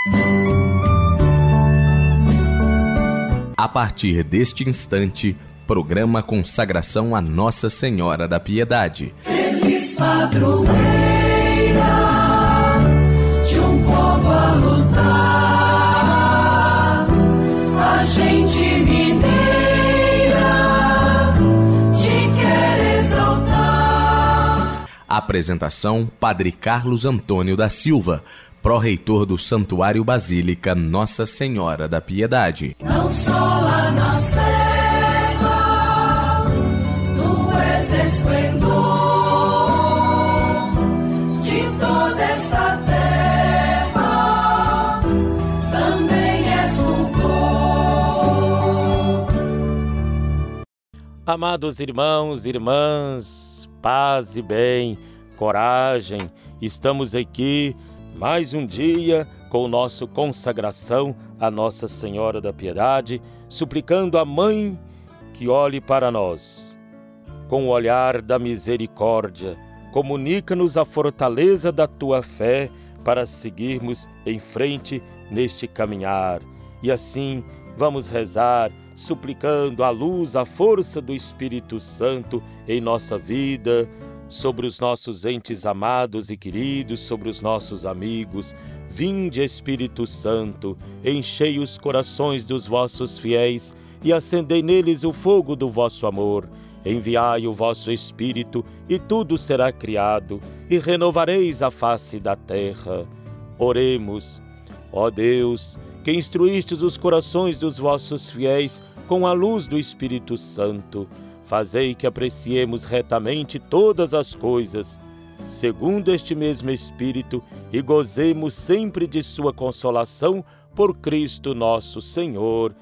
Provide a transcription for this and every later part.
A partir deste instante, programa Consagração a Nossa Senhora da Piedade. Feliz padroeira de um povo a lutar, a gente mineira te quer exaltar. Apresentação: Padre Carlos Antônio da Silva, pró-reitor do Santuário Basílica Nossa Senhora da Piedade. Não só lá na serra, tu és esplendor de toda esta terra, também és fulgor. Amados irmãos e irmãs, paz e bem, coragem, estamos aqui mais um dia com o nosso consagração a Nossa Senhora da Piedade, suplicando a Mãe que olhe para nós. Com o olhar da misericórdia, comunica-nos a fortaleza da Tua fé para seguirmos em frente neste caminhar. E assim vamos rezar, suplicando a luz, a força do Espírito Santo em nossa vida, sobre os nossos entes amados e queridos, sobre os nossos amigos. Vinde, Espírito Santo, enchei os corações dos vossos fiéis e acendei neles o fogo do vosso amor. Enviai o vosso Espírito e tudo será criado e renovareis a face da terra. Oremos. Ó Deus, que instruístes os corações dos vossos fiéis com a luz do Espírito Santo, fazei que apreciemos retamente todas as coisas, segundo este mesmo Espírito, e gozemos sempre de sua consolação por Cristo nosso Senhor.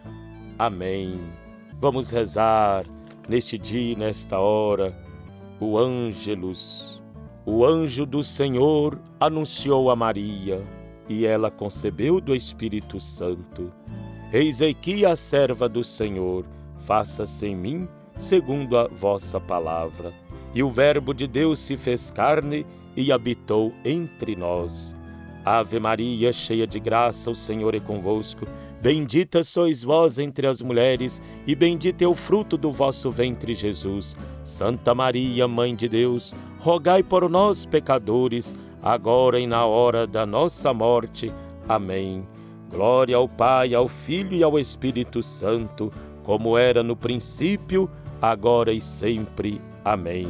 Amém. Vamos rezar neste dia e nesta hora o Ângelus. O anjo do Senhor anunciou a Maria, e ela concebeu do Espírito Santo. Eis aqui a serva do Senhor, faça-se em mim segundo a vossa palavra. E o Verbo de Deus se fez carne e habitou entre nós. Ave Maria, cheia de graça, o Senhor é convosco. Bendita sois vós entre as mulheres, e bendito é o fruto do vosso ventre, Jesus. Santa Maria, Mãe de Deus, rogai por nós, pecadores, agora e na hora da nossa morte. Amém. Glória ao Pai, ao Filho e ao Espírito Santo, como era no princípio, agora e sempre. Amém.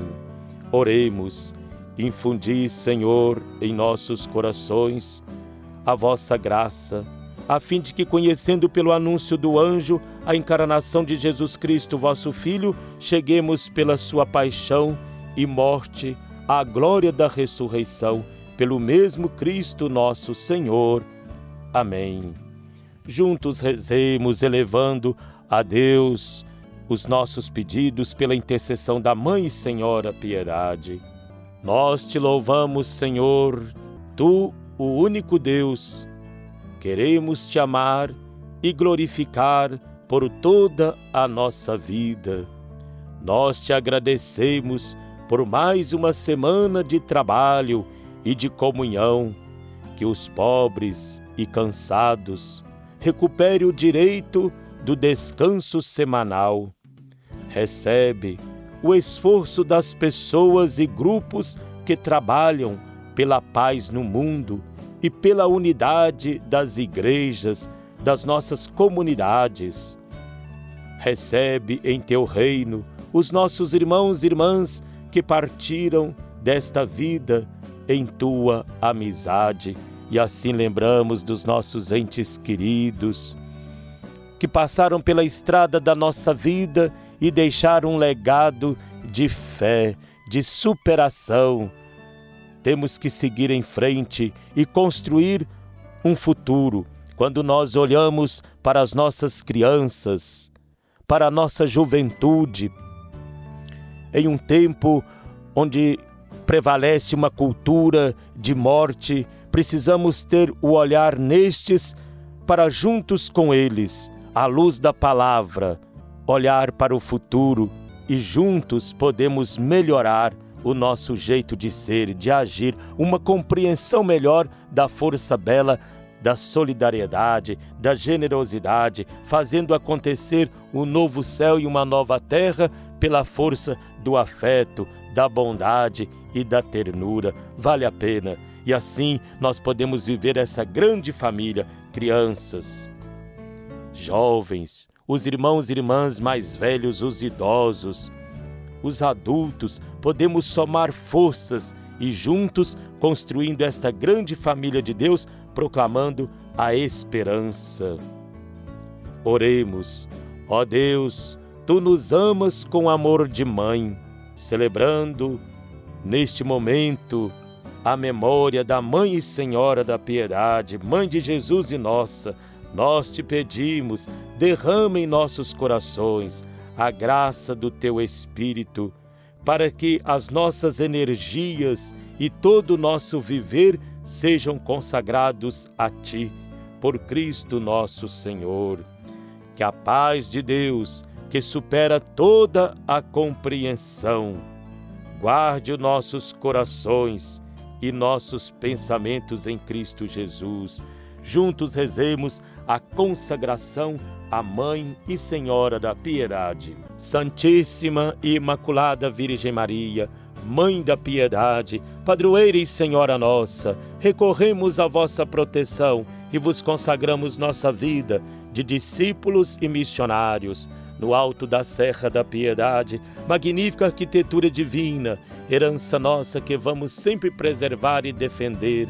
Oremos. Infundi, Senhor, em nossos corações a vossa graça, a fim de que, conhecendo pelo anúncio do anjo a encarnação de Jesus Cristo, vosso Filho, cheguemos pela sua paixão e morte à glória da ressurreição, pelo mesmo Cristo nosso Senhor. Amém. Juntos rezemos, elevando a Deus os nossos pedidos pela intercessão da Mãe Senhora Piedade. Nós te louvamos, Senhor, Tu, o único Deus. Queremos te amar e glorificar por toda a nossa vida. Nós te agradecemos por mais uma semana de trabalho e de comunhão, que os pobres e cansados recuperem o direito do descanso semanal. Recebe o esforço das pessoas e grupos que trabalham pela paz no mundo e pela unidade das igrejas, das nossas comunidades. Recebe em teu reino os nossos irmãos e irmãs que partiram desta vida em tua amizade. E assim lembramos dos nossos entes queridos que passaram pela estrada da nossa vida e deixaram um legado de fé, de superação. Temos que seguir em frente e construir um futuro. Quando nós olhamos para as nossas crianças, para a nossa juventude, em um tempo onde prevalece uma cultura de morte, precisamos ter o olhar nestes para, juntos com eles, à luz da palavra, olhar para o futuro e juntos podemos melhorar o nosso jeito de ser, de agir, uma compreensão melhor da força bela da solidariedade, da generosidade, fazendo acontecer um novo céu e uma nova terra pela força do afeto, da bondade e da ternura. Vale a pena. E assim nós podemos viver essa grande família, crianças, jovens, os irmãos e irmãs mais velhos, os idosos, os adultos, podemos somar forças e juntos construindo esta grande família de Deus, proclamando a esperança. Oremos. Ó Deus, Tu nos amas com amor de mãe, celebrando neste momento a memória da Mãe e Senhora da Piedade, Mãe de Jesus e nossa. Nós te pedimos, derrama em nossos corações a graça do Teu Espírito, para que as nossas energias e todo o nosso viver sejam consagrados a Ti, por Cristo nosso Senhor. Que a paz de Deus, que supera toda a compreensão, guarde os nossos corações e nossos pensamentos em Cristo Jesus. Juntos rezemos a consagração à Mãe e Senhora da Piedade. Santíssima e Imaculada Virgem Maria, Mãe da Piedade, Padroeira e Senhora nossa, recorremos à vossa proteção e vos consagramos nossa vida de discípulos e missionários. No alto da Serra da Piedade, magnífica arquitetura divina, herança nossa que vamos sempre preservar e defender.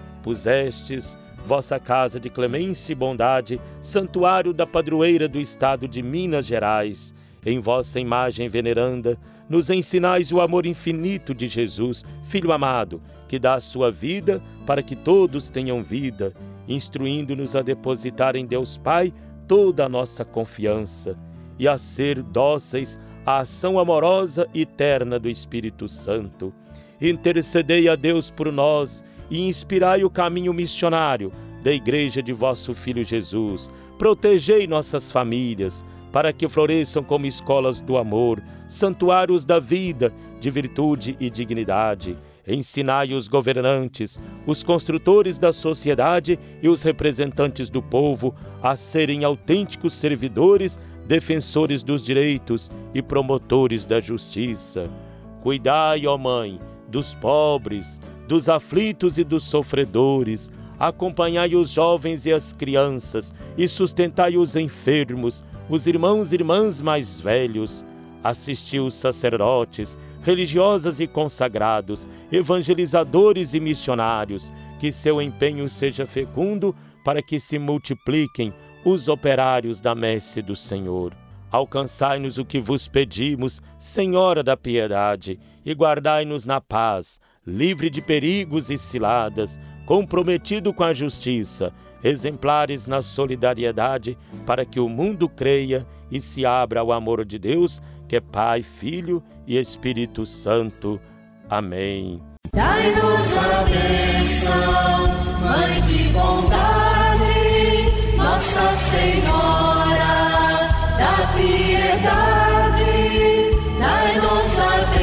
Pusestes vossa casa de clemência e bondade, santuário da padroeira do estado de Minas Gerais. Em vossa imagem veneranda, nos ensinais o amor infinito de Jesus, Filho amado, que dá a sua vida para que todos tenham vida, instruindo-nos a depositar em Deus Pai toda a nossa confiança e a ser dóceis à ação amorosa e terna do Espírito Santo. Intercedei a Deus por nós e inspirai o caminho missionário da Igreja de vosso Filho Jesus. Protegei nossas famílias, para que floresçam como escolas do amor, santuários da vida, de virtude e dignidade. Ensinai os governantes, os construtores da sociedade e os representantes do povo a serem autênticos servidores, defensores dos direitos e promotores da justiça. Cuidai, ó Mãe, dos pobres, dos aflitos e dos sofredores. Acompanhai os jovens e as crianças e sustentai os enfermos, os irmãos e irmãs mais velhos. Assisti os sacerdotes, religiosas e consagrados, evangelizadores e missionários, que seu empenho seja fecundo para que se multipliquem os operários da messe do Senhor. Alcançai-nos o que vos pedimos, Senhora da Piedade, e guardai-nos na paz, livre de perigos e ciladas, comprometido com a justiça, exemplares na solidariedade, para que o mundo creia e se abra ao amor de Deus, que é Pai, Filho e Espírito Santo. Amém. Dai-nos a bênção, Mãe de bondade, Nossa Senhora da Piedade. Dai-nos a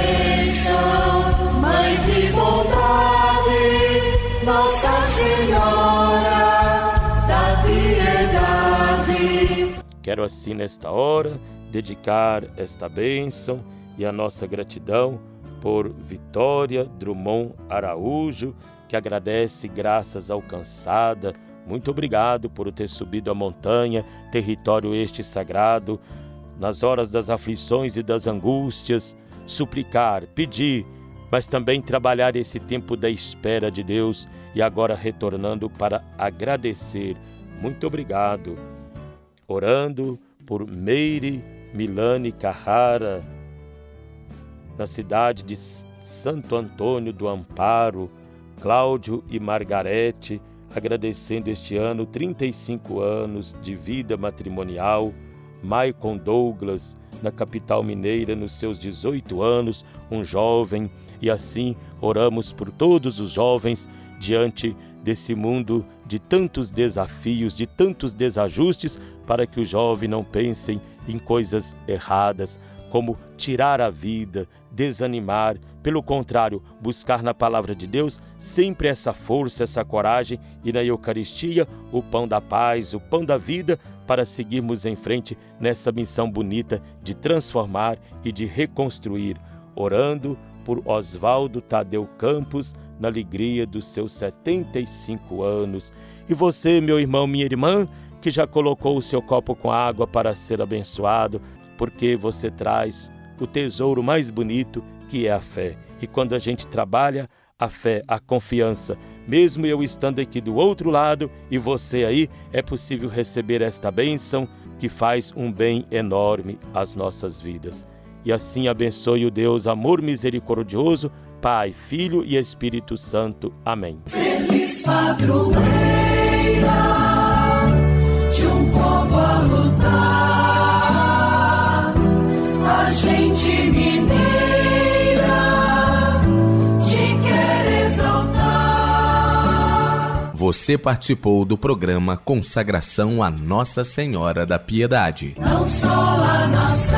bênção, Mãe de bondade, Nossa Senhora da Piedade. Quero assim nesta hora dedicar esta bênção e a nossa gratidão por Vitória Drummond Araújo, que agradece graças alcançada. Muito obrigado por ter subido a montanha, território este sagrado, nas horas das aflições e das angústias, suplicar, pedir, mas também trabalhar esse tempo da espera de Deus e agora retornando para agradecer. Muito obrigado. Orando por Meire Milane Carrara, na cidade de Santo Antônio do Amparo, Cláudio e Margarete, agradecendo este ano 35 anos de vida matrimonial. Maicon Douglas, na capital mineira, nos seus 18 anos, um jovem, e assim oramos por todos os jovens diante desse mundo de tantos desafios, de tantos desajustes, para que o jovem não pense em coisas erradas, como tirar a vida, desanimar. Pelo contrário, buscar na palavra de Deus sempre essa força, essa coragem, e na Eucaristia o pão da paz, o pão da vida, para seguirmos em frente nessa missão bonita de transformar e de reconstruir, orando por Oswaldo Tadeu Campos, na alegria dos seus 75 anos. E você, meu irmão, minha irmã, que já colocou o seu copo com água para ser abençoado, porque você traz o tesouro mais bonito, que é a fé. E quando a gente trabalha a fé, a confiança, mesmo eu estando aqui do outro lado e você aí, é possível receber esta bênção que faz um bem enorme às nossas vidas. E assim abençoe o Deus amor misericordioso, Pai, Filho e Espírito Santo. Amém. Feliz padroeira de um povo a lutar, a gente mineira te quer exaltar. Você participou do programa Consagração a Nossa Senhora da Piedade. Não só a nossa